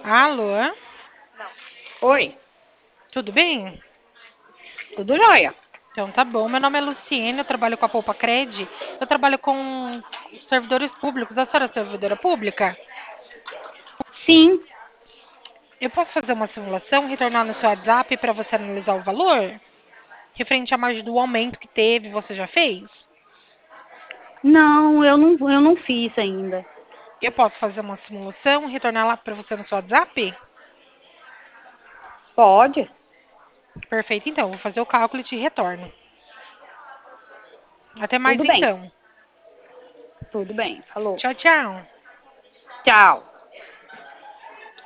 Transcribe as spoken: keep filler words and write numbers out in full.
Alô? Oi, Tudo bem? tudo jóia? Então tá bom. Meu nome é Luciene, eu trabalho com a Poupa Cred. Eu trabalho com servidores públicos. A senhora é servidora pública? Sim, Eu posso fazer uma simulação, retornar no seu WhatsApp para você analisar o valor? Referente à margem do aumento que teve, você já fez? não, eu não, eu não fiz ainda. Eu posso fazer uma simulação, retornar lá para você no seu WhatsApp? Pode? Perfeito, então. Vou fazer o cálculo e te retorno. Até mais Tudo bem, então. tudo bem. Falou. Tchau, tchau. Tchau.